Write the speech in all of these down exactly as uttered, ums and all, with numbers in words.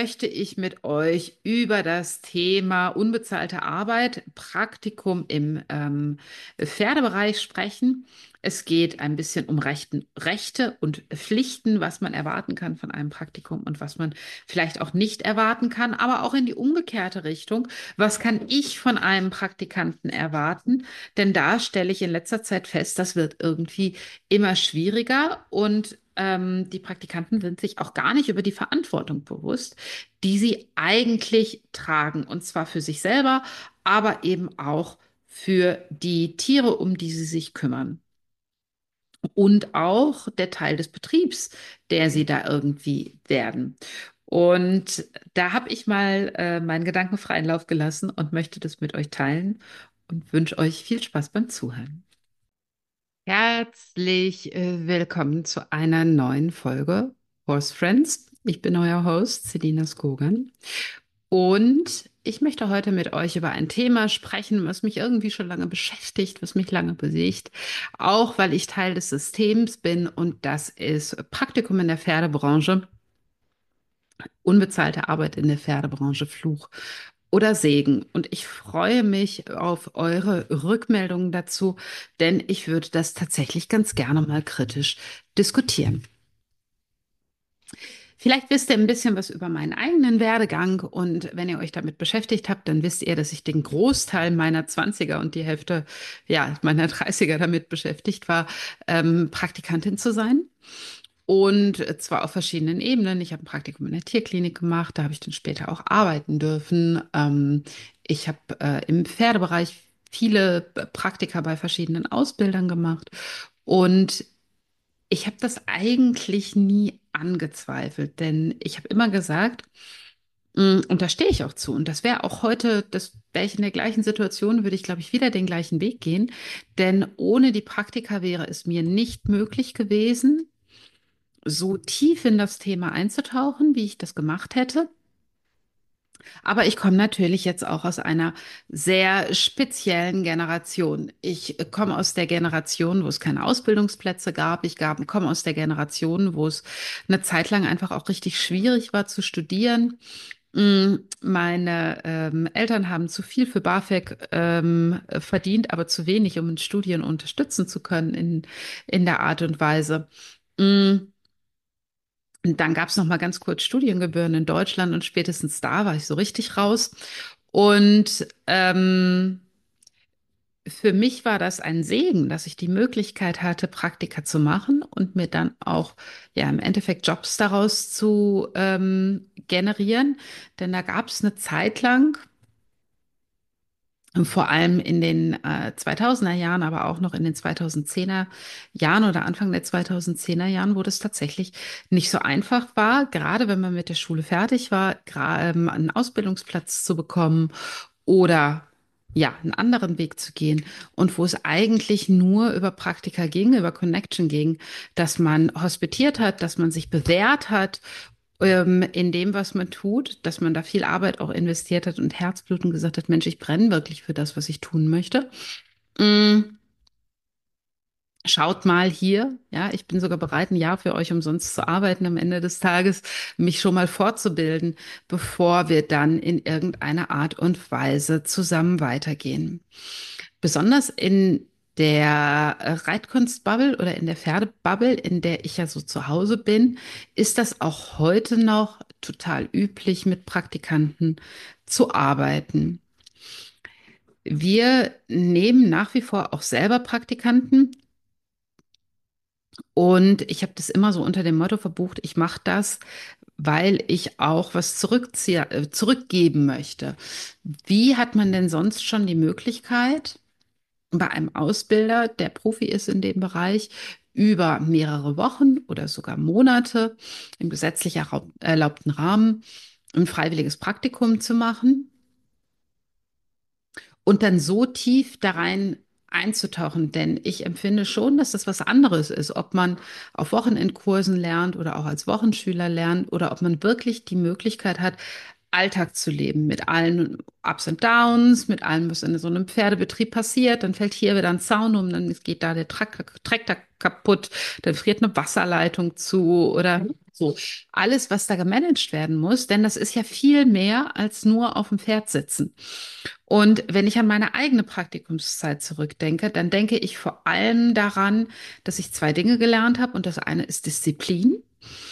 möchte ich mit euch über das Thema unbezahlte Arbeit, Praktikum im ähm, Pferdebereich sprechen. Es geht ein bisschen um Rechten, Rechte und Pflichten, was man erwarten kann von einem Praktikum und was man vielleicht auch nicht erwarten kann, aber auch in die umgekehrte Richtung. Was kann ich von einem Praktikanten erwarten? Denn da stelle ich in letzter Zeit fest, das wird irgendwie immer schwieriger und ähm, die Praktikanten sind sich auch gar nicht über die Verantwortung bewusst, die sie eigentlich tragen, und zwar für sich selber, aber eben auch für die Tiere, um die sie sich kümmern. Und auch der Teil des Betriebs, der sie da irgendwie werden. Und da habe ich mal äh, meinen Gedanken freien Lauf gelassen und möchte das mit euch teilen und wünsche euch viel Spaß beim Zuhören. Herzlich äh, willkommen zu einer neuen Folge Horse Friends. Ich bin euer Host, Selina Skogan. Und ich möchte heute mit euch über ein Thema sprechen, was mich irgendwie schon lange beschäftigt, was mich lange bewegt, auch weil ich Teil des Systems bin, und das ist Praktikum in der Pferdebranche, unbezahlte Arbeit in der Pferdebranche, Fluch oder Segen. Und ich freue mich auf eure Rückmeldungen dazu, denn ich würde das tatsächlich ganz gerne mal kritisch diskutieren. Vielleicht wisst ihr ein bisschen was über meinen eigenen Werdegang, und wenn ihr euch damit beschäftigt habt, dann wisst ihr, dass ich den Großteil meiner Zwanziger und die Hälfte, ja, meiner Dreißiger damit beschäftigt war, ähm, Praktikantin zu sein. Und zwar auf verschiedenen Ebenen. Ich habe ein Praktikum in der Tierklinik gemacht, da habe ich dann später auch arbeiten dürfen. Ähm, ich habe äh, im Pferdebereich viele Praktika bei verschiedenen Ausbildern gemacht. Und ich habe das eigentlich nie angezweifelt, denn ich habe immer gesagt, mm, und da stehe ich auch zu, und das wäre auch heute, das wäre ich in der gleichen Situation, würde ich, glaube ich, wieder den gleichen Weg gehen, denn ohne die Praktika wäre es mir nicht möglich gewesen, so tief in das Thema einzutauchen, wie ich das gemacht hätte. Aber ich komme natürlich jetzt auch aus einer sehr speziellen Generation. Ich komme aus der Generation, wo es keine Ausbildungsplätze gab. Ich gab, komme aus der Generation, wo es eine Zeit lang einfach auch richtig schwierig war zu studieren. Mm, Meine ähm, Eltern haben zu viel für BAföG ähm, verdient, aber zu wenig, um in Studien unterstützen zu können in, in der Art und Weise. Mm, und dann gab es noch mal ganz kurz Studiengebühren in Deutschland, und spätestens da war ich so richtig raus. Und ähm, für mich war das ein Segen, dass ich die Möglichkeit hatte, Praktika zu machen und mir dann auch ja im Endeffekt Jobs daraus zu ähm, generieren. Denn da gab es eine Zeit lang, und vor allem in den äh, zweitausender Jahren, aber auch noch in den zweitausendzehner Jahren oder Anfang der zweitausendzehner Jahren, wo das tatsächlich nicht so einfach war, gerade wenn man mit der Schule fertig war, gra- ähm, einen Ausbildungsplatz zu bekommen oder ja, einen anderen Weg zu gehen, und wo es eigentlich nur über Praktika ging, über Connection ging, dass man hospitiert hat, dass man sich bewährt hat ähm, in dem, was man tut, dass man da viel Arbeit auch investiert hat und Herzblut und gesagt hat, Mensch, ich brenne wirklich für das, was ich tun möchte. Mm, Schaut mal hier, ja, ich bin sogar bereit, ein Jahr für euch umsonst zu arbeiten am Ende des Tages, mich schon mal fortzubilden, bevor wir dann in irgendeiner Art und Weise zusammen weitergehen. Besonders in der Reitkunstbubble oder in der Pferdebubble, in der ich ja so zu Hause bin, ist das auch heute noch total üblich, mit Praktikanten zu arbeiten. Wir nehmen nach wie vor auch selber Praktikanten, und ich habe das immer so unter dem Motto verbucht, ich mache das, weil ich auch was zurückziehe, äh, zurückgeben möchte. Wie hat man denn sonst schon die Möglichkeit, bei einem Ausbilder, der Profi ist in dem Bereich, über mehrere Wochen oder sogar Monate im gesetzlich erraub- erlaubten Rahmen ein freiwilliges Praktikum zu machen und dann so tief da rein einzutauchen? Denn ich empfinde schon, dass das was anderes ist, ob man auf Wochenendkursen lernt oder auch als Wochenschüler lernt, oder ob man wirklich die Möglichkeit hat, Alltag zu leben, mit allen Ups und Downs, mit allem, was in so einem Pferdebetrieb passiert. Dann fällt hier wieder ein Zaun um, dann geht da der Trak- Traktor kaputt, dann friert eine Wasserleitung zu oder So, alles, was da gemanagt werden muss, denn das ist ja viel mehr als nur auf dem Pferd sitzen. Und wenn ich an meine eigene Praktikumszeit zurückdenke, dann denke ich vor allem daran, dass ich zwei Dinge gelernt habe. Und das eine ist Disziplin.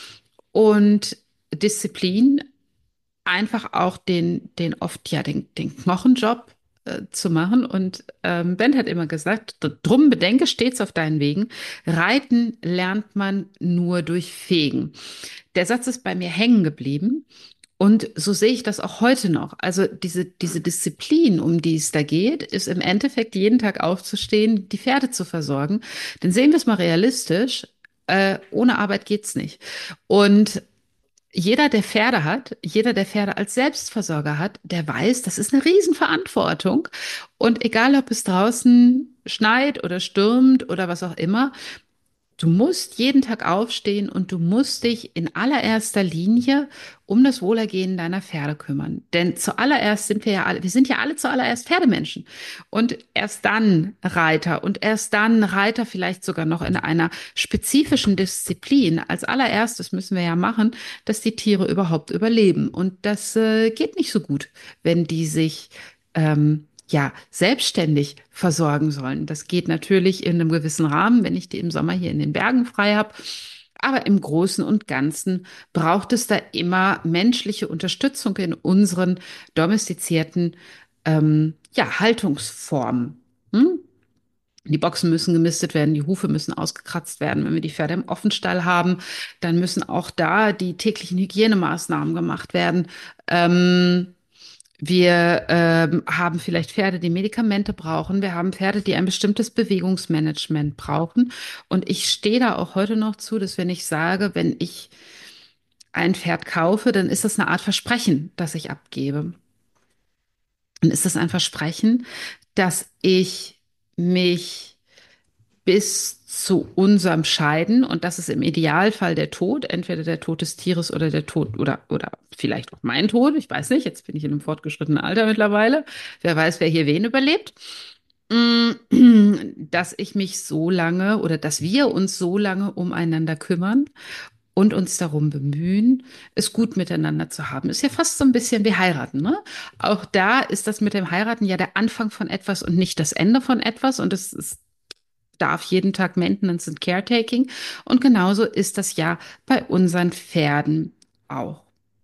Und Disziplin, einfach auch den, den oft, ja, den, den Knochenjob äh, zu machen. Und ähm, Ben hat immer gesagt, drum bedenke stets auf deinen Wegen. Reiten lernt man nur durch Fegen. Der Satz ist bei mir hängen geblieben. Und so sehe ich das auch heute noch. Also diese, diese Disziplin, um die es da geht, ist im Endeffekt jeden Tag aufzustehen, die Pferde zu versorgen. Denn sehen wir es mal realistisch, äh, ohne Arbeit geht's nicht. Und jeder, der Pferde hat, jeder, der Pferde als Selbstversorger hat, der weiß, das ist eine Riesenverantwortung. Und egal, ob es draußen schneit oder stürmt oder was auch immer, du musst jeden Tag aufstehen und du musst dich in allererster Linie um das Wohlergehen deiner Pferde kümmern. Denn zuallererst sind wir ja alle, wir sind ja alle zuallererst Pferdemenschen. Und erst dann Reiter und erst dann Reiter vielleicht sogar noch in einer spezifischen Disziplin. Als allererstes müssen wir ja machen, dass die Tiere überhaupt überleben. Und das äh, geht nicht so gut, wenn die sich ähm, ja, selbstständig versorgen sollen. Das geht natürlich in einem gewissen Rahmen, wenn ich die im Sommer hier in den Bergen frei habe. Aber im Großen und Ganzen braucht es da immer menschliche Unterstützung in unseren domestizierten ähm, ja, Haltungsformen. Hm? Die Boxen müssen gemistet werden, die Hufe müssen ausgekratzt werden. Wenn wir die Pferde im Offenstall haben, dann müssen auch da die täglichen Hygienemaßnahmen gemacht werden. Ähm, wir ähm, haben vielleicht Pferde, die Medikamente brauchen. Wir haben Pferde, die ein bestimmtes Bewegungsmanagement brauchen. Und ich stehe da auch heute noch zu, dass wenn ich sage, wenn ich ein Pferd kaufe, dann ist das eine Art Versprechen, das ich abgebe. Und ist das ein Versprechen, dass ich mich bis zu unserem Scheiden, und das ist im Idealfall der Tod, entweder der Tod des Tieres oder der Tod oder, oder vielleicht auch mein Tod, ich weiß nicht, jetzt bin ich in einem fortgeschrittenen Alter mittlerweile, wer weiß, wer hier wen überlebt, mm, dass ich mich so lange oder dass wir uns so lange umeinander kümmern und uns darum bemühen, es gut miteinander zu haben. Ist ja fast so ein bisschen wie heiraten, ne? Auch da ist das mit dem Heiraten ja der Anfang von etwas und nicht das Ende von etwas, und es ist darf jeden Tag Maintenance und Caretaking. Und genauso ist das ja bei unseren Pferden auch.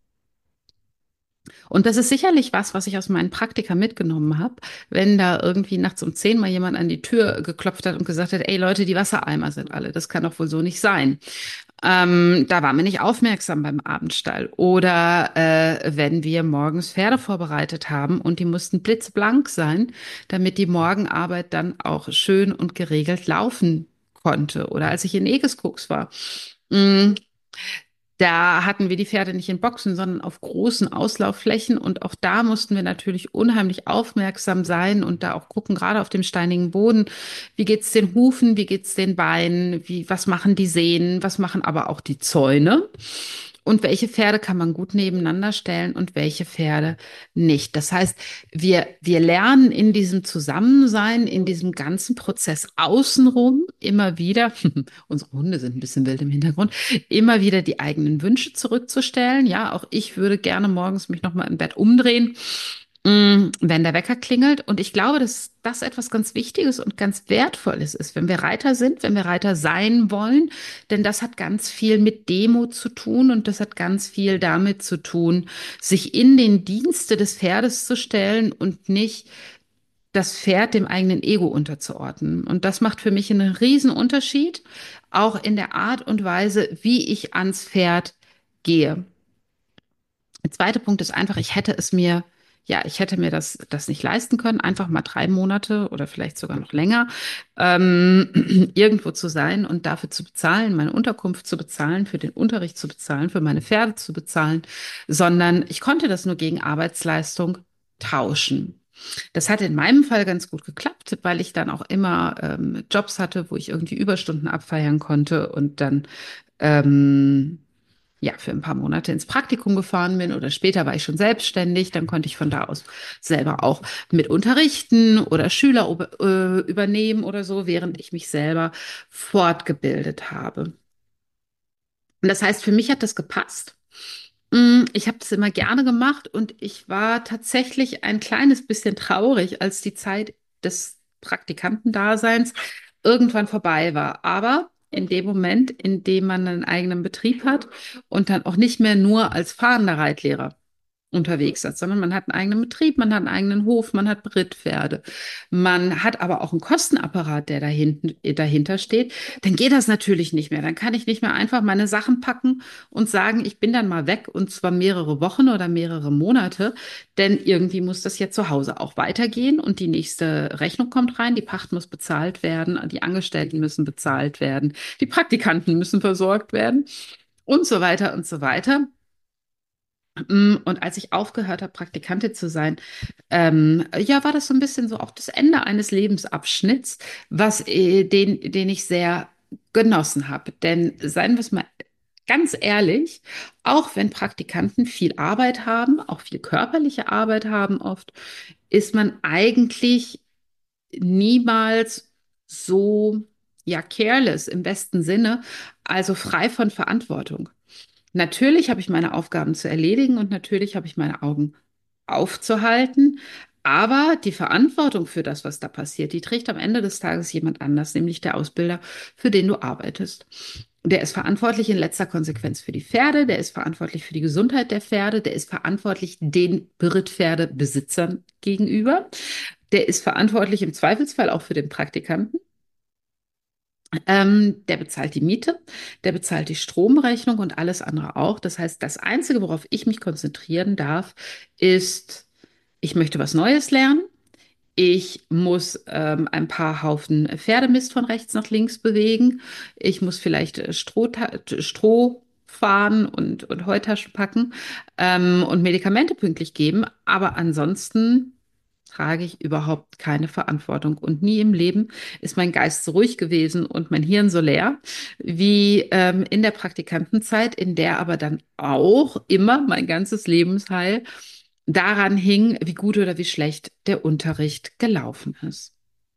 Und das ist sicherlich was, was ich aus meinen Praktika mitgenommen habe, wenn da irgendwie nachts um zehn mal jemand an die Tür geklopft hat und gesagt hat, ey Leute, die Wassereimer sind alle, das kann doch wohl so nicht sein. Ähm, da waren wir nicht aufmerksam beim Abendstall. Oder äh, wenn wir morgens Pferde vorbereitet haben und die mussten blitzblank sein, damit die Morgenarbeit dann auch schön und geregelt laufen konnte. Oder als ich in Egeskucks war. mm, Da hatten wir die Pferde nicht in Boxen, sondern auf großen Auslaufflächen. Und auch da mussten wir natürlich unheimlich aufmerksam sein und da auch gucken, gerade auf dem steinigen Boden, wie geht's den Hufen, wie geht's den Beinen, wie, was machen die Sehnen, was machen aber auch die Zäune? Und welche Pferde kann man gut nebeneinander stellen und welche Pferde nicht? Das heißt, wir, wir lernen in diesem Zusammensein, in diesem ganzen Prozess außenrum immer wieder, unsere Hunde sind ein bisschen wild im Hintergrund, immer wieder die eigenen Wünsche zurückzustellen. Ja, auch ich würde gerne morgens mich nochmal im Bett umdrehen, mm, wenn der Wecker klingelt. Und ich glaube, dass das etwas ganz Wichtiges und ganz Wertvolles ist, wenn wir Reiter sind, wenn wir Reiter sein wollen. Denn das hat ganz viel mit Demut zu tun und das hat ganz viel damit zu tun, sich in den Dienste des Pferdes zu stellen und nicht das Pferd dem eigenen Ego unterzuordnen. Und das macht für mich einen riesen Unterschied, auch in der Art und Weise, wie ich ans Pferd gehe. Der zweite Punkt ist einfach, ich hätte es mir, ja, ich hätte mir das, das nicht leisten können, einfach mal drei Monate oder vielleicht sogar noch länger ähm, irgendwo zu sein und dafür zu bezahlen, meine Unterkunft zu bezahlen, für den Unterricht zu bezahlen, für meine Pferde zu bezahlen, sondern ich konnte das nur gegen Arbeitsleistung tauschen. Das hat in meinem Fall ganz gut geklappt, weil ich dann auch immer ähm, Jobs hatte, wo ich irgendwie Überstunden abfeiern konnte und dann ähm, ja, für ein paar Monate ins Praktikum gefahren bin oder später war ich schon selbstständig, dann konnte ich von da aus selber auch mit unterrichten oder Schüler äh, übernehmen oder so, während ich mich selber fortgebildet habe. Und das heißt, für mich hat das gepasst. Mm, Ich habe das immer gerne gemacht und ich war tatsächlich ein kleines bisschen traurig, als die Zeit des Praktikantendaseins irgendwann vorbei war. Aber in dem Moment, in dem man einen eigenen Betrieb hat und dann auch nicht mehr nur als fahrender Reitlehrer unterwegs ist, sondern man hat einen eigenen Betrieb, man hat einen eigenen Hof, man hat Brittpferde, man hat aber auch einen Kostenapparat, der dahinten, dahinter steht, dann geht das natürlich nicht mehr. Dann kann ich nicht mehr einfach meine Sachen packen und sagen, ich bin dann mal weg und zwar mehrere Wochen oder mehrere Monate, denn irgendwie muss das ja zu Hause auch weitergehen und die nächste Rechnung kommt rein, die Pacht muss bezahlt werden, die Angestellten müssen bezahlt werden, die Praktikanten müssen versorgt werden und so weiter und so weiter. Mm, Und als ich aufgehört habe, Praktikantin zu sein, ähm, ja, war das so ein bisschen so auch das Ende eines Lebensabschnitts, was, äh, den, den ich sehr genossen habe. Denn seien wir es mal ganz ehrlich, auch wenn Praktikanten viel Arbeit haben, auch viel körperliche Arbeit haben oft, ist man eigentlich niemals so, ja, careless im besten Sinne, also frei von Verantwortung. Natürlich habe ich meine Aufgaben zu erledigen und natürlich habe ich meine Augen aufzuhalten. Aber die Verantwortung für das, was da passiert, die trägt am Ende des Tages jemand anders, nämlich der Ausbilder, für den du arbeitest. Der ist verantwortlich in letzter Konsequenz für die Pferde, der ist verantwortlich für die Gesundheit der Pferde, der ist verantwortlich den Brittpferdebesitzern gegenüber, der ist verantwortlich im Zweifelsfall auch für den Praktikanten. Ähm, der bezahlt die Miete, der bezahlt die Stromrechnung und alles andere auch. Das heißt, das Einzige, worauf ich mich konzentrieren darf, ist, ich möchte was Neues lernen. Ich muss ähm, ein paar Haufen Pferdemist von rechts nach links bewegen. Ich muss vielleicht äh, Stroh, Stroh fahren und, und Heutaschen packen ähm, und Medikamente pünktlich geben. Aber ansonsten trage ich überhaupt keine Verantwortung. Und nie im Leben ist mein Geist so ruhig gewesen und mein Hirn so leer wie ähm, in der Praktikantenzeit, in der aber dann auch immer mein ganzes Lebensheil daran hing, wie gut oder wie schlecht der Unterricht gelaufen ist.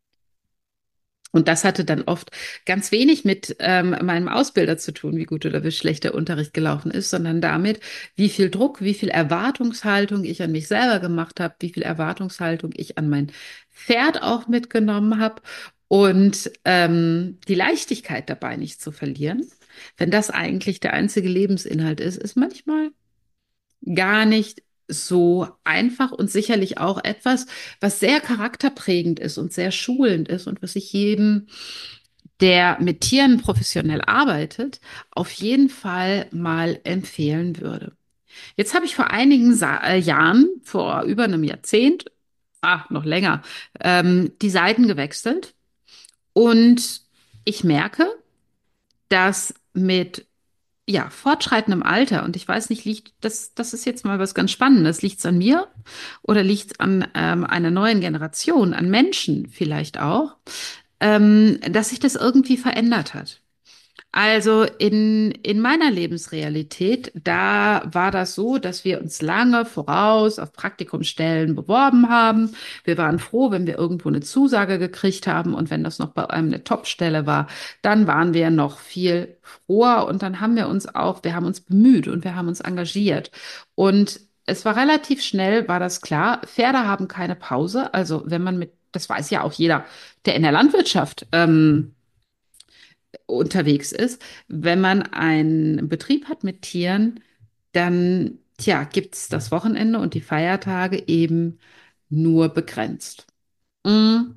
Und das hatte dann oft ganz wenig mit ähm, meinem Ausbilder zu tun, wie gut oder wie schlecht der Unterricht gelaufen ist, sondern damit, wie viel Druck, wie viel Erwartungshaltung ich an mich selber gemacht habe, wie viel Erwartungshaltung ich an mein Pferd auch mitgenommen habe und ähm, die Leichtigkeit dabei nicht zu verlieren. Wenn das eigentlich der einzige Lebensinhalt ist, ist manchmal gar nicht so einfach und sicherlich auch etwas, was sehr charakterprägend ist und sehr schulend ist und was ich jedem, der mit Tieren professionell arbeitet, auf jeden Fall mal empfehlen würde. Jetzt habe ich vor einigen Sa äh, Jahren, vor über einem Jahrzehnt, ach, noch länger, ähm, die Seiten gewechselt und ich merke, dass mit ja, fortschreitendem Alter, und ich weiß nicht, liegt das, das ist jetzt mal was ganz Spannendes. Liegt es an mir oder liegt es an ähm, einer neuen Generation, an Menschen vielleicht auch, ähm, dass sich das irgendwie verändert hat? Also in, in meiner Lebensrealität, da war das so, dass wir uns lange voraus auf Praktikumsstellen beworben haben. Wir waren froh, wenn wir irgendwo eine Zusage gekriegt haben und wenn das noch bei einem eine Topstelle war, dann waren wir noch viel froher und dann haben wir uns auch, wir haben uns bemüht und wir haben uns engagiert. Und es war relativ schnell, war das klar, Pferde haben keine Pause. Also wenn man mit, das weiß ja auch jeder, der in der Landwirtschaft ähm, unterwegs ist. Wenn man einen Betrieb hat mit Tieren, dann, tja, gibt es das Wochenende und die Feiertage eben nur begrenzt. Mm,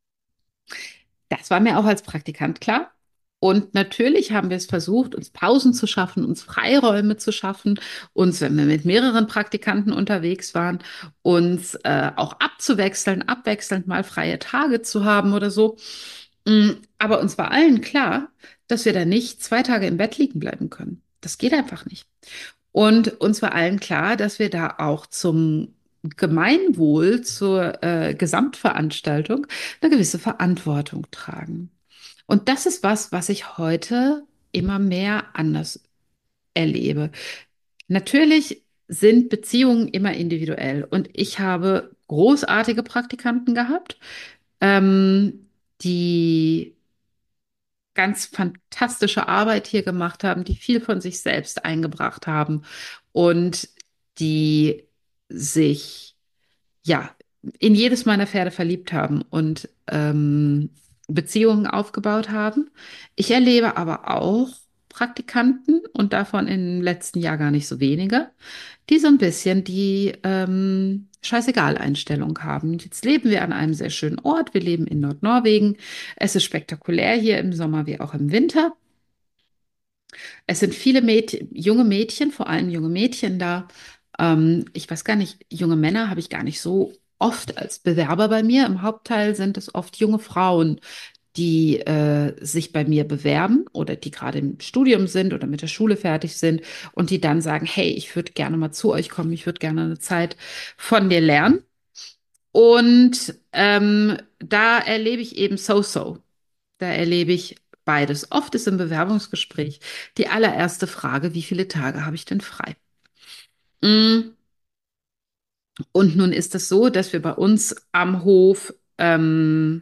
Das war mir auch als Praktikant klar. Und natürlich haben wir es versucht, uns Pausen zu schaffen, uns Freiräume zu schaffen, uns, wenn wir mit mehreren Praktikanten unterwegs waren, uns äh, auch abzuwechseln, abwechselnd mal freie Tage zu haben oder so. Mm, Aber uns war allen klar, dass wir da nicht zwei Tage im Bett liegen bleiben können. Das geht einfach nicht. Und uns war allen klar, dass wir da auch zum Gemeinwohl, zur äh, Gesamtveranstaltung eine gewisse Verantwortung tragen. Und das ist was, was ich heute immer mehr anders erlebe. Natürlich sind Beziehungen immer individuell und ich habe großartige Praktikanten gehabt, ähm, die ganz fantastische Arbeit hier gemacht haben, die viel von sich selbst eingebracht haben und die sich ja in jedes meiner Pferde verliebt haben und ähm, Beziehungen aufgebaut haben. Ich erlebe aber auch Praktikanten und davon im letzten Jahr gar nicht so wenige, die so ein bisschen die ähm, Scheißegal-Einstellung haben. Jetzt leben wir an einem sehr schönen Ort. Wir leben in Nordnorwegen. Es ist spektakulär hier im Sommer wie auch im Winter. Es sind viele Mädchen, junge Mädchen, vor allem junge Mädchen da. Ähm, ich weiß gar nicht, junge Männer habe ich gar nicht so oft als Bewerber bei mir. Im Hauptteil sind es oft junge Frauen, die äh, sich bei mir bewerben oder die gerade im Studium sind oder mit der Schule fertig sind und die dann sagen, hey, ich würde gerne mal zu euch kommen, ich würde gerne eine Zeit von dir lernen. Und ähm, da erlebe ich eben So-So. Da erlebe ich beides. Oft ist im Bewerbungsgespräch die allererste Frage, wie viele Tage habe ich denn frei? Mm, Und nun ist es so, dass wir bei uns am Hof ähm,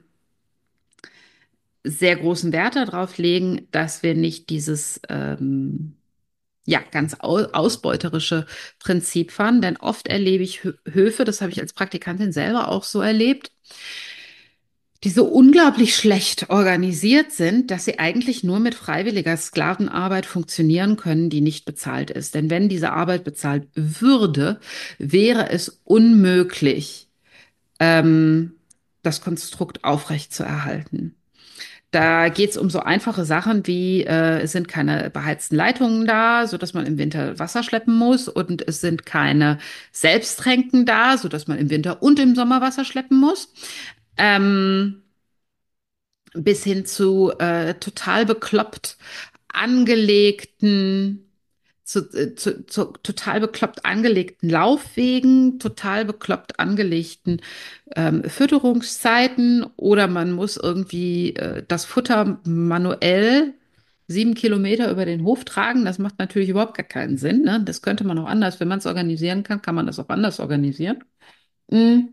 sehr großen Wert darauf legen, dass wir nicht dieses ähm, ja, ganz au ausbeuterische Prinzip fahren. Denn oft erlebe ich Hö Höfe, das habe ich als Praktikantin selber auch so erlebt, die so unglaublich schlecht organisiert sind, dass sie eigentlich nur mit freiwilliger Sklavenarbeit funktionieren können, die nicht bezahlt ist. Denn wenn diese Arbeit bezahlt würde, wäre es unmöglich, ähm, das Konstrukt aufrechtzuerhalten. Da geht es um so einfache Sachen wie, äh, es sind keine beheizten Leitungen da, sodass man im Winter Wasser schleppen muss. Und es sind keine Selbsttränken da, sodass man im Winter und im Sommer Wasser schleppen muss. Ähm, bis hin zu äh, total bekloppt angelegten, zu, äh, zu, zu total bekloppt angelegten Laufwegen, total bekloppt angelegten ähm, Fütterungszeiten oder man muss irgendwie äh, das Futter manuell sieben Kilometer über den Hof tragen. Das macht natürlich überhaupt gar keinen Sinn. Ne? Das könnte man auch anders, wenn man es organisieren kann, kann man das auch anders organisieren. Mm.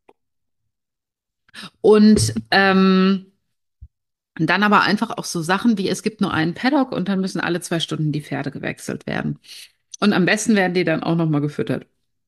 Und ähm, Und dann aber einfach auch so Sachen wie, es gibt nur einen Paddock und dann müssen alle zwei Stunden die Pferde gewechselt werden. Und am besten werden die dann auch nochmal gefüttert.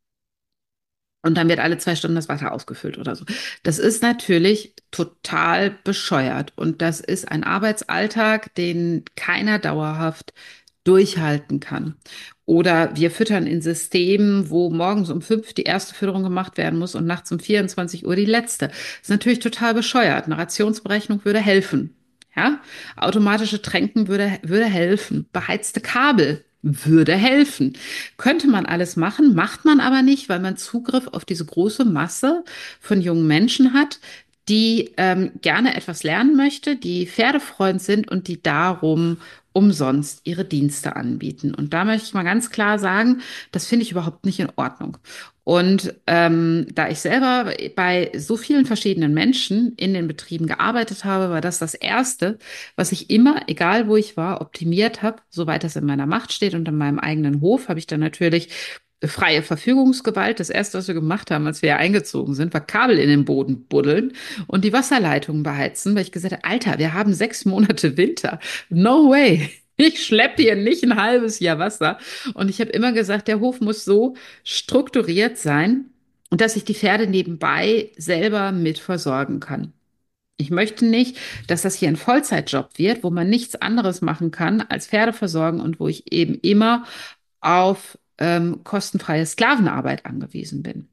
Und dann wird alle zwei Stunden das Wasser ausgefüllt oder so. Das ist natürlich total bescheuert. Und das ist ein Arbeitsalltag, den keiner dauerhaft durchhalten kann. Oder wir füttern in Systemen, wo morgens um fünf die erste Fütterung gemacht werden muss und nachts um vierundzwanzig Uhr die letzte. Das ist natürlich total bescheuert. Eine Rationsberechnung würde helfen. Ja, automatische Tränken würde, würde helfen. Beheizte Kabel würde helfen. Könnte man alles machen, macht man aber nicht, weil man Zugriff auf diese große Masse von jungen Menschen hat, die ähm, gerne etwas lernen möchte, die Pferdefreund sind und die darum umsonst ihre Dienste anbieten. Und da möchte ich mal ganz klar sagen, das finde ich überhaupt nicht in Ordnung. Und ähm, da ich selber bei so vielen verschiedenen Menschen in den Betrieben gearbeitet habe, war das das Erste, was ich immer, egal wo ich war, optimiert habe, soweit das in meiner Macht steht. Und in meinem eigenen Hof habe ich dann natürlich freie Verfügungsgewalt. Das Erste, was wir gemacht haben, als wir hier eingezogen sind, war Kabel in den Boden buddeln und die Wasserleitungen beheizen, weil ich gesagt habe, Alter, wir haben sechs Monate Winter. No way. Ich schleppe hier nicht ein halbes Jahr Wasser. Und ich habe immer gesagt, der Hof muss so strukturiert sein, dass ich die Pferde nebenbei selber mit versorgen kann. Ich möchte nicht, dass das hier ein Vollzeitjob wird, wo man nichts anderes machen kann als Pferde versorgen und wo ich eben immer auf ähm, kostenfreie Sklavenarbeit angewiesen bin.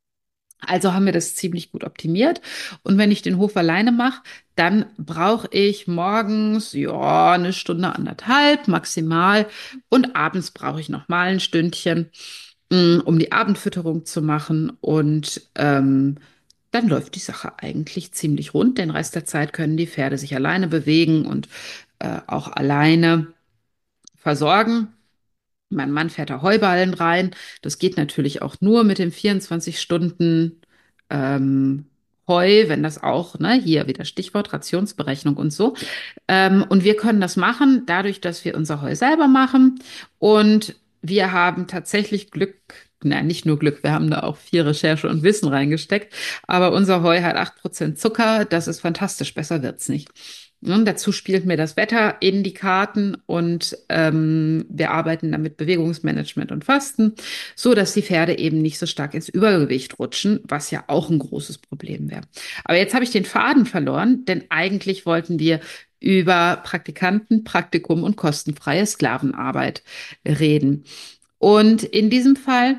Also haben wir das ziemlich gut optimiert. Und wenn ich den Hof alleine mache, dann brauche ich morgens, ja, eine Stunde, anderthalb maximal. Und abends brauche ich noch mal ein Stündchen, mh, um die Abendfütterung zu machen. Und ähm, dann läuft die Sache eigentlich ziemlich rund. Den Rest der Zeit können die Pferde sich alleine bewegen und äh, auch alleine versorgen. Mein Mann fährt da Heuballen rein. Das geht natürlich auch nur mit dem vierundzwanzig Stunden ähm, Heu, wenn das auch, ne, hier wieder Stichwort Rationsberechnung und so. Ähm, und wir können das machen, dadurch, dass wir unser Heu selber machen. Und wir haben tatsächlich Glück, nein, nicht nur Glück, wir haben da auch viel Recherche und Wissen reingesteckt. Aber unser Heu hat acht Prozent Zucker. Das ist fantastisch, besser wird's nicht. Und dazu spielt mir das Wetter in die Karten und ähm, wir arbeiten dann mit Bewegungsmanagement und Fasten, so dass die Pferde eben nicht so stark ins Übergewicht rutschen, was ja auch ein großes Problem wäre. Aber jetzt habe ich den Faden verloren, denn eigentlich wollten wir über Praktikanten, Praktikum und kostenfreie Sklavenarbeit reden. Und in diesem Fall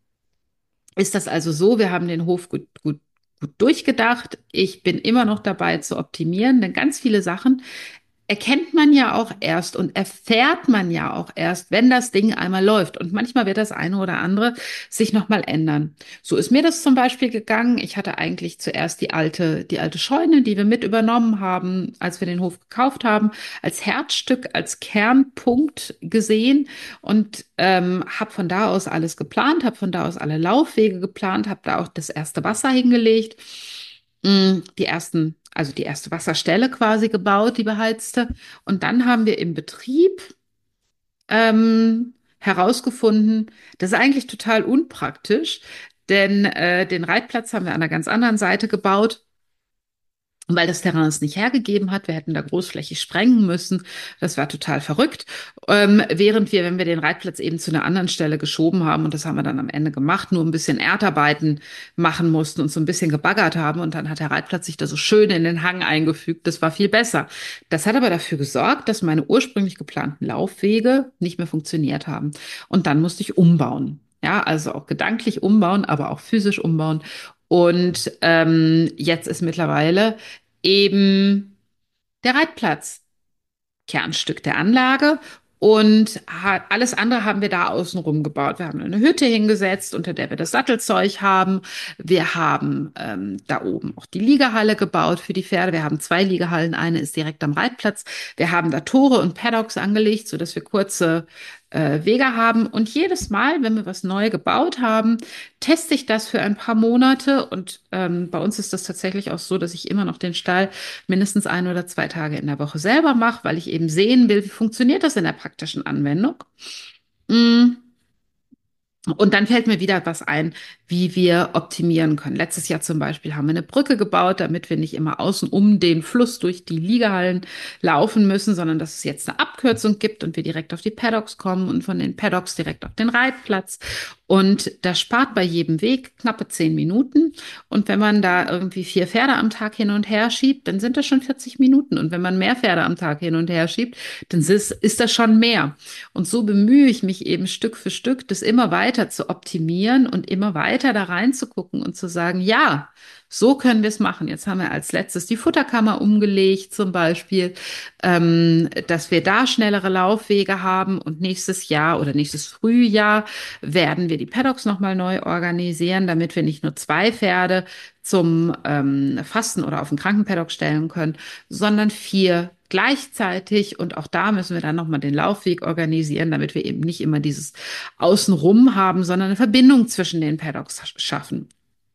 ist das also so, wir haben den Hof gut, gut, gut durchgedacht. Ich bin immer noch dabei zu optimieren, denn ganz viele Sachen erkennt man ja auch erst und erfährt man ja auch erst, wenn das Ding einmal läuft. Und manchmal wird das eine oder andere sich nochmal ändern. So ist mir das zum Beispiel gegangen. Ich hatte eigentlich zuerst die alte, die alte Scheune, die wir mit übernommen haben, als wir den Hof gekauft haben, als Herzstück, als Kernpunkt gesehen und ähm, habe von da aus alles geplant, habe von da aus alle Laufwege geplant, habe da auch das erste Wasser hingelegt, mh, die ersten, also die erste Wasserstelle quasi gebaut, die beheizte. Und dann haben wir im Betrieb ähm, herausgefunden, das ist eigentlich total unpraktisch, denn äh, den Reitplatz haben wir an einer ganz anderen Seite gebaut, weil das Terrain es nicht hergegeben hat. Wir hätten da großflächig sprengen müssen. Das war total verrückt. Ähm, während wir, wenn wir den Reitplatz eben zu einer anderen Stelle geschoben haben, und das haben wir dann am Ende gemacht, nur ein bisschen Erdarbeiten machen mussten und so ein bisschen gebaggert haben. Und dann hat der Reitplatz sich da so schön in den Hang eingefügt. Das war viel besser. Das hat aber dafür gesorgt, dass meine ursprünglich geplanten Laufwege nicht mehr funktioniert haben. Und dann musste ich umbauen. Ja, also auch gedanklich umbauen, aber auch physisch umbauen. Und ähm, jetzt ist mittlerweile eben der Reitplatz Kernstück der Anlage. Und ha- alles andere haben wir da außenrum gebaut. Wir haben eine Hütte hingesetzt, unter der wir das Sattelzeug haben. Wir haben ähm, da oben auch die Liegehalle gebaut für die Pferde. Wir haben zwei Liegehallen. Eine ist direkt am Reitplatz. Wir haben da Tore und Paddocks angelegt, sodass wir kurze äh, Wege haben. Und jedes Mal, wenn wir was neu gebaut haben, teste ich das für ein paar Monate. Und ähm, bei uns ist das tatsächlich auch so, dass ich immer noch den Stall mindestens ein oder zwei Tage in der Woche selber mache, weil ich eben sehen will, wie funktioniert das in der praktischen Anwendung. Mm. Und dann fällt mir wieder was ein, wie wir optimieren können. Letztes Jahr zum Beispiel haben wir eine Brücke gebaut, damit wir nicht immer außen um den Fluss durch die Liegehallen laufen müssen, sondern dass es jetzt eine Abkürzung gibt und wir direkt auf die Paddocks kommen und von den Paddocks direkt auf den Reitplatz. Und das spart bei jedem Weg knappe zehn Minuten. Und wenn man da irgendwie vier Pferde am Tag hin und her schiebt, dann sind das schon vierzig Minuten. Und wenn man mehr Pferde am Tag hin und her schiebt, dann ist, ist das schon mehr. Und so bemühe ich mich eben Stück für Stück, das immer weiter zu optimieren und immer weiter da reinzugucken und zu sagen, ja, so können wir es machen. Jetzt haben wir als letztes die Futterkammer umgelegt, zum Beispiel, ähm, dass wir da schnellere Laufwege haben. Und nächstes Jahr oder nächstes Frühjahr werden wir die Paddocks nochmal neu organisieren, damit wir nicht nur zwei Pferde zum ähm, Fasten oder auf den Krankenpaddock stellen können, sondern vier gleichzeitig. Und auch da müssen wir dann nochmal den Laufweg organisieren, damit wir eben nicht immer dieses Außenrum haben, sondern eine Verbindung zwischen den Paddocks schaffen.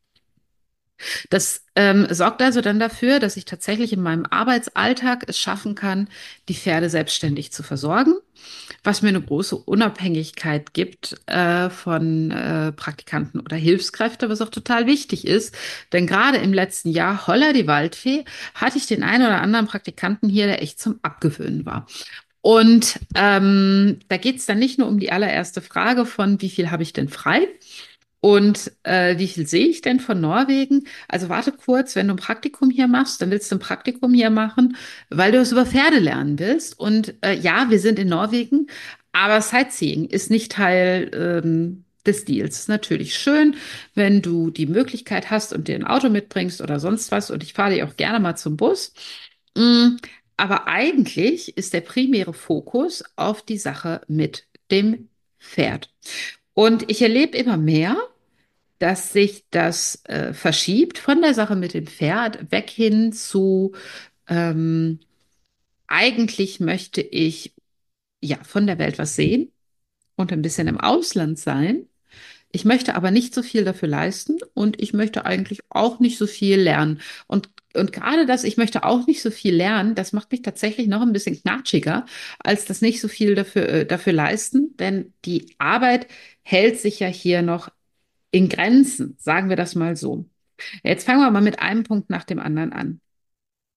Das ähm, sorgt also dann dafür, dass ich tatsächlich in meinem Arbeitsalltag es schaffen kann, die Pferde selbstständig zu versorgen, was mir eine große Unabhängigkeit gibt äh, von äh, Praktikanten oder Hilfskräfte, was auch total wichtig ist. Denn gerade im letzten Jahr, holla die Waldfee, hatte ich den einen oder anderen Praktikanten hier, der echt zum Abgewöhnen war. Und ähm, da geht es dann nicht nur um die allererste Frage von, wie viel habe ich denn frei? Und äh, wie viel sehe ich denn von Norwegen? Also warte kurz, wenn du ein Praktikum hier machst, dann willst du ein Praktikum hier machen, weil du es über Pferde lernen willst. Und äh, ja, wir sind in Norwegen, aber Sightseeing ist nicht Teil ähm, des Deals. Es ist natürlich schön, wenn du die Möglichkeit hast und dir ein Auto mitbringst oder sonst was. Und ich fahre dich auch gerne mal zum Bus. Mm, aber eigentlich ist der primäre Fokus auf die Sache mit dem Pferd. Und ich erlebe immer mehr, dass sich das äh, verschiebt von der Sache mit dem Pferd weg hin zu, ähm, eigentlich möchte ich ja von der Welt was sehen und ein bisschen im Ausland sein. Ich möchte aber nicht so viel dafür leisten und ich möchte eigentlich auch nicht so viel lernen. Und, und gerade das, ich möchte auch nicht so viel lernen, das macht mich tatsächlich noch ein bisschen knatschiger, als das nicht so viel dafür, äh, dafür leisten, denn die Arbeit hält sich ja hier noch in Grenzen, sagen wir das mal so. Jetzt fangen wir mal mit einem Punkt nach dem anderen an.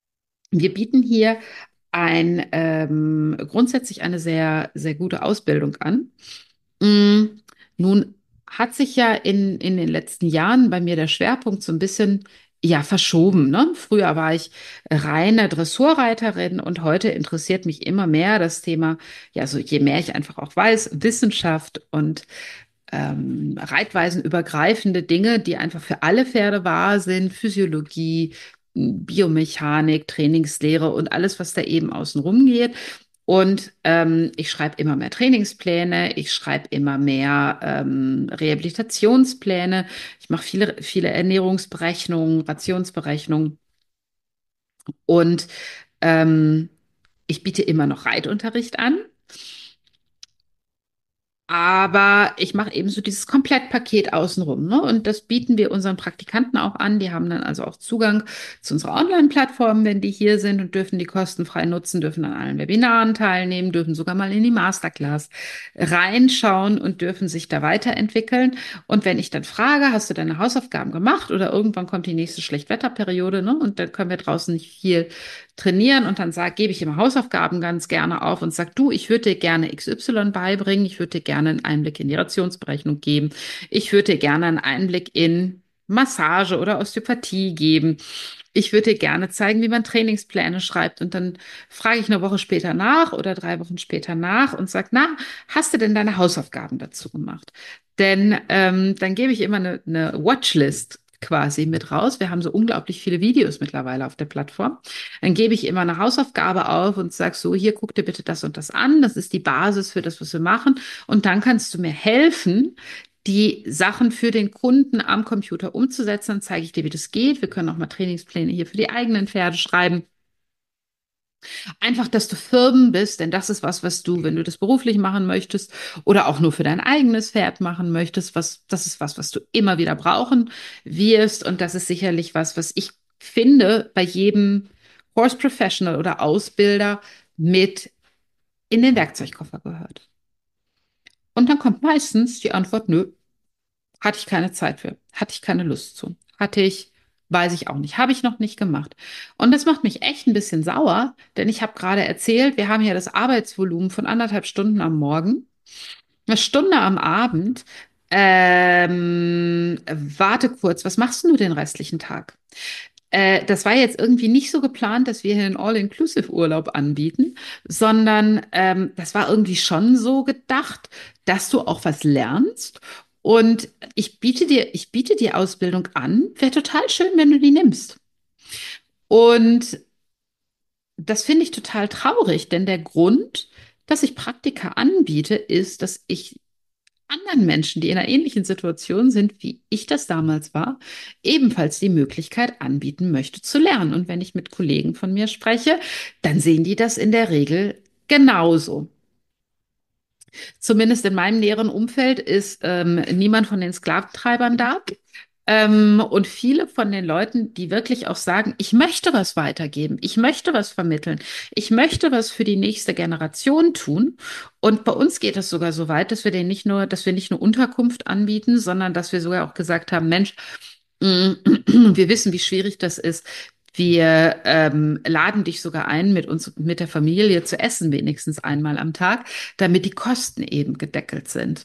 Wir bieten hier ein, ähm, grundsätzlich eine sehr, sehr gute Ausbildung an. Mm, Nun hat sich ja in, in den letzten Jahren bei mir der Schwerpunkt so ein bisschen, ja, verschoben, ne? Früher war ich reine Dressurreiterin und heute interessiert mich immer mehr das Thema, ja, so je mehr ich einfach auch weiß, Wissenschaft und ähm, reitweisenübergreifende Dinge, die einfach für alle Pferde wahr sind, Physiologie, Biomechanik, Trainingslehre und alles, was da eben außen rum geht. Und ähm, ich schreibe immer mehr Trainingspläne, ich schreibe immer mehr ähm, Rehabilitationspläne, ich mache viele, viele Ernährungsberechnungen, Rationsberechnungen und ähm, ich biete immer noch Reitunterricht an. Aber ich mache eben so dieses Komplettpaket außenrum, ne? Und das bieten wir unseren Praktikanten auch an. Die haben dann also auch Zugang zu unserer Online-Plattform, wenn die hier sind und dürfen die kostenfrei nutzen, dürfen an allen Webinaren teilnehmen, dürfen sogar mal in die Masterclass reinschauen und dürfen sich da weiterentwickeln. Und wenn ich dann frage, hast du deine Hausaufgaben gemacht oder irgendwann kommt die nächste Schlechtwetterperiode, ne? Und dann können wir draußen nicht viel trainieren und dann sag, gebe ich immer Hausaufgaben ganz gerne auf und sag, du, ich würde dir gerne X Y beibringen, ich würde dir gerne einen Einblick in die Rationsberechnung geben, ich würde dir gerne einen Einblick in Massage oder Osteopathie geben. Ich würde dir gerne zeigen, wie man Trainingspläne schreibt. Und dann frage ich eine Woche später nach oder drei Wochen später nach und sage, na, hast du denn deine Hausaufgaben dazu gemacht? Denn ähm, dann gebe ich immer eine, eine Watchlist quasi mit raus. Wir haben so unglaublich viele Videos mittlerweile auf der Plattform. Dann gebe ich immer eine Hausaufgabe auf und sage so, hier guck dir bitte das und das an. Das ist die Basis für das, was wir machen. Und dann kannst du mir helfen, die Sachen für den Kunden am Computer umzusetzen. Dann zeige ich dir, wie das geht. Wir können auch mal Trainingspläne hier für die eigenen Pferde schreiben. Einfach, dass du firm bist, denn das ist was, was du, wenn du das beruflich machen möchtest oder auch nur für dein eigenes Pferd machen möchtest, was, das ist was, was du immer wieder brauchen wirst. Und das ist sicherlich was, was ich finde, bei jedem Horse Professional oder Ausbilder mit in den Werkzeugkoffer gehört. Und dann kommt meistens die Antwort, nö, hatte ich keine Zeit für, hatte ich keine Lust zu, hatte ich, weiß ich auch nicht, habe ich noch nicht gemacht. Und das macht mich echt ein bisschen sauer, denn ich habe gerade erzählt, wir haben hier das Arbeitsvolumen von anderthalb Stunden am Morgen, eine Stunde am Abend. Ähm, warte kurz, was machst du den restlichen Tag? Äh, das war jetzt irgendwie nicht so geplant, dass wir hier einen All-Inclusive-Urlaub anbieten, sondern ähm, das war irgendwie schon so gedacht, dass du auch was lernst. Und ich biete dir, ich biete die Ausbildung an. Wäre total schön, wenn du die nimmst. Und das finde ich total traurig, denn der Grund, dass ich Praktika anbiete, ist, dass ich anderen Menschen, die in einer ähnlichen Situation sind, wie ich das damals war, ebenfalls die Möglichkeit anbieten möchte zu lernen. Und wenn ich mit Kollegen von mir spreche, dann sehen die das in der Regel genauso. Zumindest in meinem näheren Umfeld ist ähm, niemand von den Sklaventreibern da. Ähm, und viele von den Leuten, die wirklich auch sagen, ich möchte was weitergeben, ich möchte was vermitteln, ich möchte was für die nächste Generation tun. Und bei uns geht es sogar so weit, dass wir denen nicht nur, dass wir nicht nur Unterkunft anbieten, sondern dass wir sogar auch gesagt haben, Mensch, mh, wir wissen, wie schwierig das ist. Wir ähm, laden dich sogar ein, mit uns, mit der Familie zu essen, wenigstens einmal am Tag, damit die Kosten eben gedeckelt sind.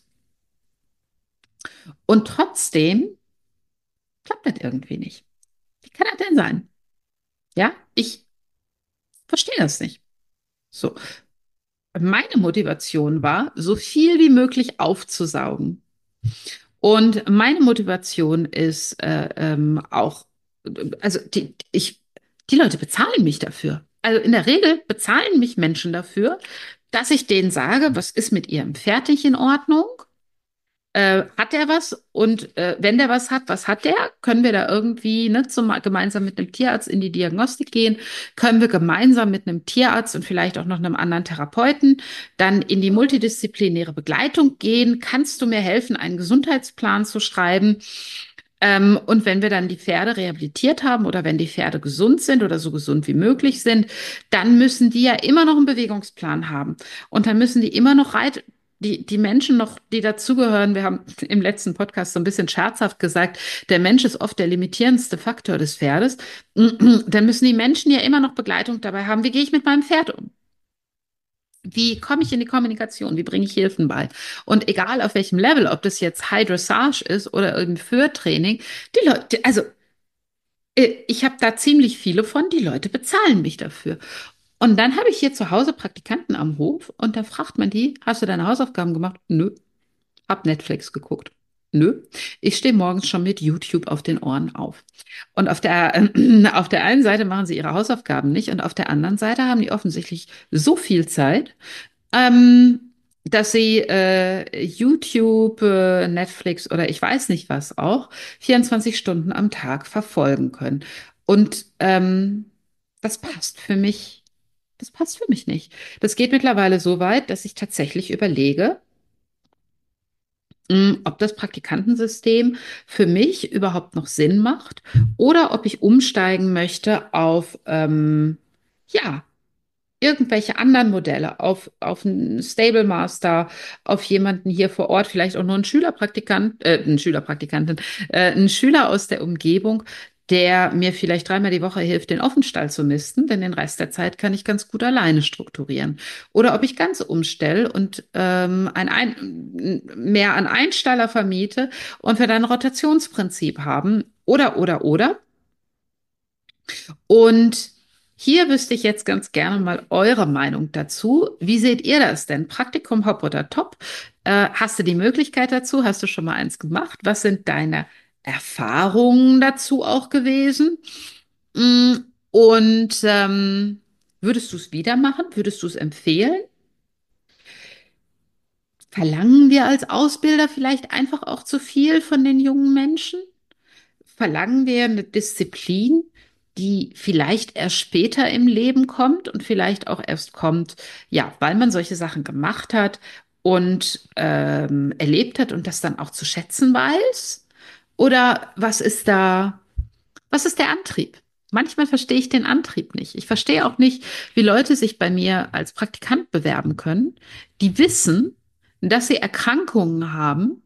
Und trotzdem klappt das irgendwie nicht. Wie kann das denn sein? Ja, ich verstehe das nicht. So, meine Motivation war, so viel wie möglich aufzusaugen. Und meine Motivation ist äh, ähm, auch, also die, ich, die Leute bezahlen mich dafür. Also in der Regel bezahlen mich Menschen dafür, dass ich denen sage, was ist mit ihrem Pferd nicht in Ordnung? Äh, hat der was? Und äh, wenn der was hat, was hat der? Können wir da irgendwie ne, zum, gemeinsam mit einem Tierarzt in die Diagnostik gehen? Können wir gemeinsam mit einem Tierarzt und vielleicht auch noch einem anderen Therapeuten dann in die multidisziplinäre Begleitung gehen? Kannst du mir helfen, einen Gesundheitsplan zu schreiben? Ähm, und wenn wir dann die Pferde rehabilitiert haben oder wenn die Pferde gesund sind oder so gesund wie möglich sind, dann müssen die ja immer noch einen Bewegungsplan haben. Und dann müssen die immer noch Reit die, die Menschen noch, die dazugehören, wir haben im letzten Podcast so ein bisschen scherzhaft gesagt, der Mensch ist oft der limitierendste Faktor des Pferdes, dann müssen die Menschen ja immer noch Begleitung dabei haben. Wie gehe ich mit meinem Pferd um? Wie komme ich in die Kommunikation? Wie bringe ich Hilfen bei? Und egal auf welchem Level, ob das jetzt High Dressage ist oder irgendwie Führtraining, die Leute, also äh, ich habe da ziemlich viele von, die Leute bezahlen mich dafür. Und dann habe ich hier zu Hause Praktikanten am Hof und da fragt man die, hast du deine Hausaufgaben gemacht? Nö. Hab Netflix geguckt. Nö. Ich stehe morgens schon mit YouTube auf den Ohren auf. Und auf der, äh, auf der einen Seite machen sie ihre Hausaufgaben nicht und auf der anderen Seite haben die offensichtlich so viel Zeit, ähm, dass sie äh, YouTube, äh, Netflix oder ich weiß nicht was auch vierundzwanzig Stunden am Tag verfolgen können. Und ähm, das passt für mich, das passt für mich nicht. Das geht mittlerweile so weit, dass ich tatsächlich überlege, mh, ob das Praktikantensystem für mich überhaupt noch Sinn macht oder ob ich umsteigen möchte auf ähm, ja, irgendwelche anderen Modelle, auf, auf einen Stable Master, auf jemanden hier vor Ort, vielleicht auch nur einen Schülerpraktikant, äh, einen Schülerpraktikantin, äh, einen Schüler aus der Umgebung, der mir vielleicht dreimal die Woche hilft, den Offenstall zu misten, denn den Rest der Zeit kann ich ganz gut alleine strukturieren. Oder ob ich ganz umstelle und ähm, ein, ein, mehr an Einstaller vermiete und wir dann ein Rotationsprinzip haben. Oder, oder, oder. Und hier wüsste ich jetzt ganz gerne mal eure Meinung dazu. Wie seht ihr das denn? Praktikum Hop oder Top? Äh, hast du die Möglichkeit dazu? Hast du schon mal eins gemacht? Was sind deine Erfahrungen dazu auch gewesen? Mm, Und ähm, würdest du es wieder machen? Würdest du es empfehlen? Verlangen wir als Ausbilder vielleicht einfach auch zu viel von den jungen Menschen? Verlangen wir eine Disziplin, die vielleicht erst später im Leben kommt und vielleicht auch erst kommt, ja, weil man solche Sachen gemacht hat und ähm, erlebt hat und das dann auch zu schätzen weiß? Oder was ist da, was ist der Antrieb? Manchmal verstehe ich den Antrieb nicht. Ich verstehe auch nicht, wie Leute sich bei mir als Praktikant bewerben können, die wissen, dass sie Erkrankungen haben,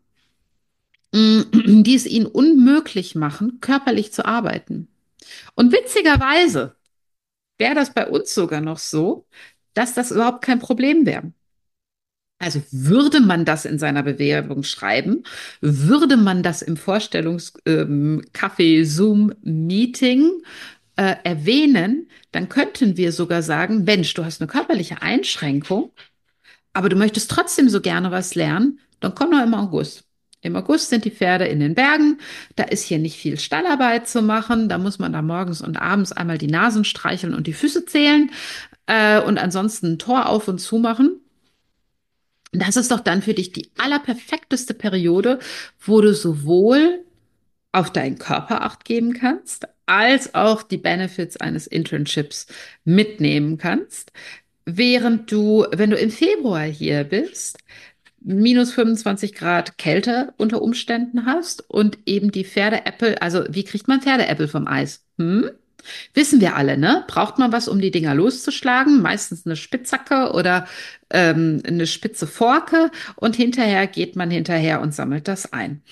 mh, die es ihnen unmöglich machen, körperlich zu arbeiten. Und witzigerweise wäre das bei uns sogar noch so, dass das überhaupt kein Problem wäre. Also würde man das in seiner Bewerbung schreiben, würde man das im Vorstellungs-Café Zoom-Meeting äh, erwähnen, dann könnten wir sogar sagen, Mensch, du hast eine körperliche Einschränkung, aber du möchtest trotzdem so gerne was lernen, dann komm doch im August. Im August sind die Pferde in den Bergen, da ist hier nicht viel Stallarbeit zu machen, da muss man da morgens und abends einmal die Nasen streicheln und die Füße zählen äh, und ansonsten ein Tor auf und zu machen. Das ist doch dann für dich die allerperfekteste Periode, wo du sowohl auf deinen Körper Acht geben kannst, als auch die Benefits eines Internships mitnehmen kannst. Während du, wenn du im Februar hier bist, minus fünfundzwanzig Grad Kälte unter Umständen hast und eben die Pferdeäpfel, also wie kriegt man Pferdeäpfel vom Eis? Hm? Wissen wir alle, ne? Braucht man was, um die Dinger loszuschlagen? Meistens eine Spitzhacke oder ähm, eine spitze Forke und hinterher geht man hinterher und sammelt das ein.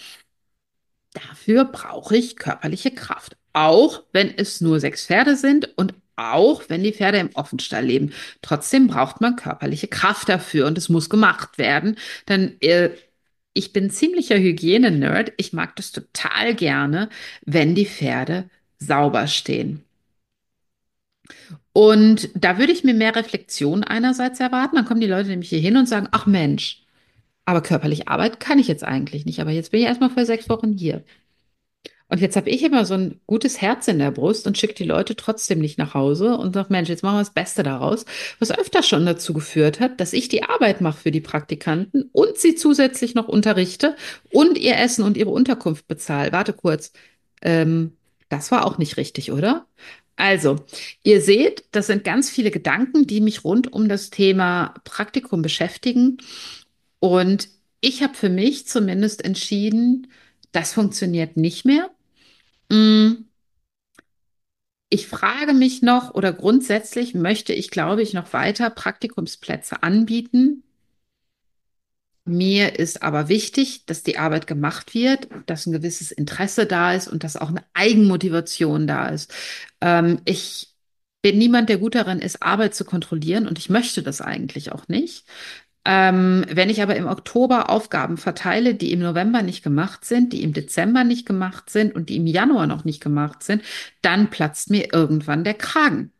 Dafür brauche ich körperliche Kraft. Auch wenn es nur sechs Pferde sind und auch wenn die Pferde im Offenstall leben. Trotzdem braucht man körperliche Kraft dafür und es muss gemacht werden. Denn äh, ich bin ziemlicher Hygiene-Nerd. Ich mag das total gerne, wenn die Pferde sauber stehen. Und da würde ich mir mehr Reflexion einerseits erwarten. Dann kommen die Leute nämlich hier hin und sagen, ach Mensch, aber körperlich arbeiten kann ich jetzt eigentlich nicht. Aber jetzt bin ich erstmal für sechs Wochen hier. Und jetzt habe ich immer so ein gutes Herz in der Brust und schicke die Leute trotzdem nicht nach Hause und sage, Mensch, jetzt machen wir das Beste daraus. Was öfter schon dazu geführt hat, dass ich die Arbeit mache für die Praktikanten und sie zusätzlich noch unterrichte und ihr Essen und ihre Unterkunft bezahle. Warte kurz. Ähm, Das war auch nicht richtig, oder? Also, ihr seht, das sind ganz viele Gedanken, die mich rund um das Thema Praktikum beschäftigen. Und ich habe für mich zumindest entschieden, das funktioniert nicht mehr. Mm, Ich frage mich noch oder grundsätzlich möchte ich, glaube ich, noch weiter Praktikumsplätze anbieten. Mir ist aber wichtig, dass die Arbeit gemacht wird, dass ein gewisses Interesse da ist und dass auch eine Eigenmotivation da ist. Ähm, ich bin niemand, der gut darin ist, Arbeit zu kontrollieren und ich möchte das eigentlich auch nicht. Ähm, wenn ich aber im Oktober Aufgaben verteile, die im November nicht gemacht sind, die im Dezember nicht gemacht sind und die im Januar noch nicht gemacht sind, dann platzt mir irgendwann der Kragen.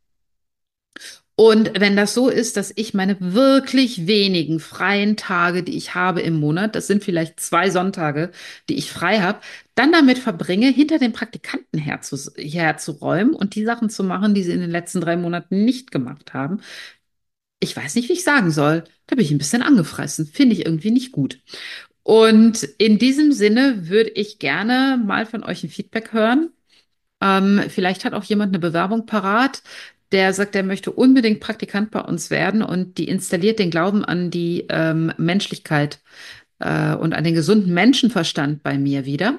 Und wenn das so ist, dass ich meine wirklich wenigen freien Tage, die ich habe im Monat, das sind vielleicht zwei Sonntage, die ich frei habe, dann damit verbringe, hinter den Praktikanten herzu, herzuräumen und die Sachen zu machen, die sie in den letzten drei Monaten nicht gemacht haben. Ich weiß nicht, wie ich sagen soll. Da bin ich ein bisschen angefressen. Finde ich irgendwie nicht gut. Und in diesem Sinne würde ich gerne mal von euch ein Feedback hören. Ähm, vielleicht hat auch jemand eine Bewerbung parat, der sagt, er möchte unbedingt Praktikant bei uns werden und die installiert den Glauben an die ähm, Menschlichkeit äh, und an den gesunden Menschenverstand bei mir wieder.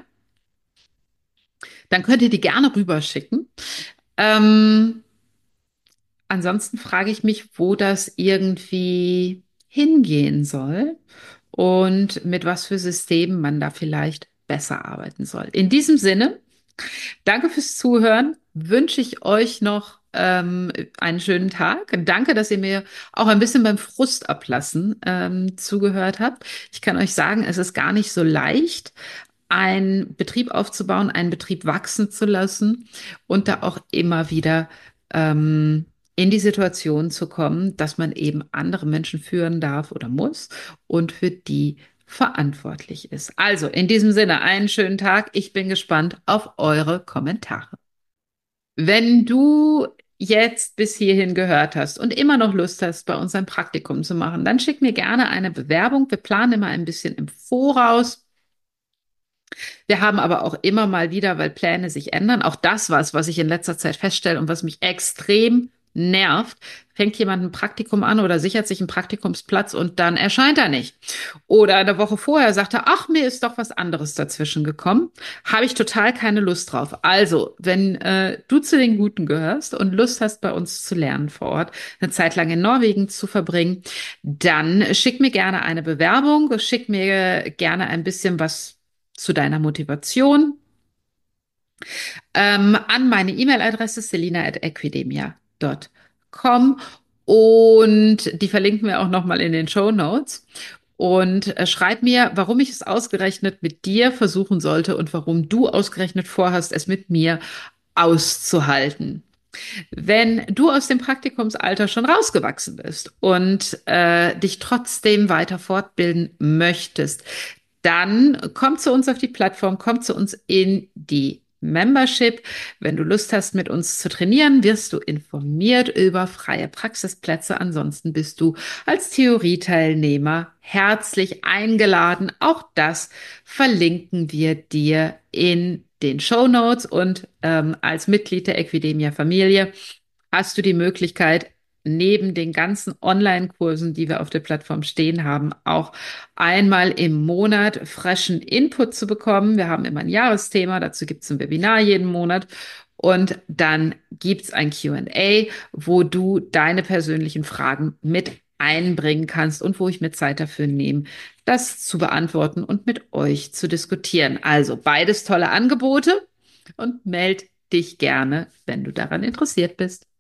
Dann könnt ihr die gerne rüberschicken. Ähm, Ansonsten frage ich mich, wo das irgendwie hingehen soll und mit was für Systemen man da vielleicht besser arbeiten soll. In diesem Sinne, danke fürs Zuhören. Wünsche ich euch noch ähm, einen schönen Tag. Danke, dass ihr mir auch ein bisschen beim Frustablassen ähm, zugehört habt. Ich kann euch sagen, es ist gar nicht so leicht, einen Betrieb aufzubauen, einen Betrieb wachsen zu lassen und da auch immer wieder ähm, in die Situation zu kommen, dass man eben andere Menschen führen darf oder muss und für die verantwortlich ist. Also in diesem Sinne einen schönen Tag. Ich bin gespannt auf eure Kommentare. Wenn du jetzt bis hierhin gehört hast und immer noch Lust hast, bei uns ein Praktikum zu machen, dann schick mir gerne eine Bewerbung. Wir planen immer ein bisschen im Voraus. Wir haben aber auch immer mal wieder, weil Pläne sich ändern, auch das was, was ich in letzter Zeit feststelle und was mich extrem nervt. Fängt jemand ein Praktikum an oder sichert sich einen Praktikumsplatz und dann erscheint er nicht. Oder eine Woche vorher sagt er, ach, mir ist doch was anderes dazwischen gekommen. Habe ich total keine Lust drauf. Also, wenn äh, du zu den Guten gehörst und Lust hast, bei uns zu lernen vor Ort, eine Zeit lang in Norwegen zu verbringen, dann schick mir gerne eine Bewerbung, schick mir gerne ein bisschen was zu deiner Motivation ähm, an meine E-Mail-Adresse selina at equidemia punkt com und die verlinken wir auch nochmal in den Show Notes. Und äh, schreib mir, warum ich es ausgerechnet mit dir versuchen sollte und warum du ausgerechnet vorhast, es mit mir auszuhalten. Wenn du aus dem Praktikumsalter schon rausgewachsen bist und äh, dich trotzdem weiter fortbilden möchtest, dann komm zu uns auf die Plattform, komm zu uns in die Membership. Wenn du Lust hast, mit uns zu trainieren, wirst du informiert über freie Praxisplätze. Ansonsten bist du als Theorieteilnehmer herzlich eingeladen. Auch das verlinken wir dir in den Show Notes und ähm, als Mitglied der Equidemia Familie hast du die Möglichkeit, neben den ganzen Online-Kursen, die wir auf der Plattform stehen haben, auch einmal im Monat frischen Input zu bekommen. Wir haben immer ein Jahresthema, dazu gibt es ein Webinar jeden Monat. Und dann gibt es ein Q und A, wo du deine persönlichen Fragen mit einbringen kannst und wo ich mir Zeit dafür nehme, das zu beantworten und mit euch zu diskutieren. Also beides tolle Angebote und meld dich gerne, wenn du daran interessiert bist.